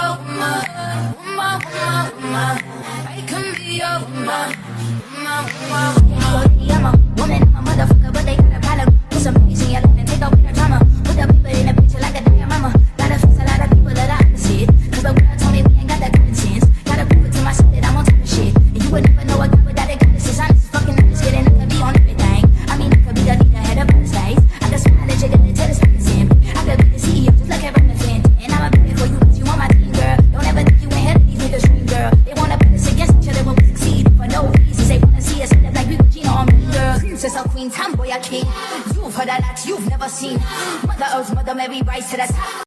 your woman, woman, woman, woman. I can be your woman, woman, woman, woman. I'm a woman, I'm a motherfucker, but they got a problem. Put some peace in your life and take away the drama. Put the people in the picture like a diorama. Gotta fix a lot of people that I opposite. Cause the world told me we ain't got that common sense. Gotta prove it to myself that I'm on top of shit. And you would never know a guy without a goddess. I'm just fucking honest, kidding. I could be on everything. I mean, I could be the leader, head up on the stage. I could smile at you, get the tennis like a sim. I could be the CEO, just like Kevin Finn. And I'ma be there for you, cause you on my team, girl. Don't ever think you ain't head of these niggas' dream, girl. They wanna put us against each other when we succeed. For no reason, they wanna see us end up like we Regina on me, girl. Princess or queen, tomboy or king. You've heard a lot you've never seen. Mother Earth, Mother Mary, rise to the top.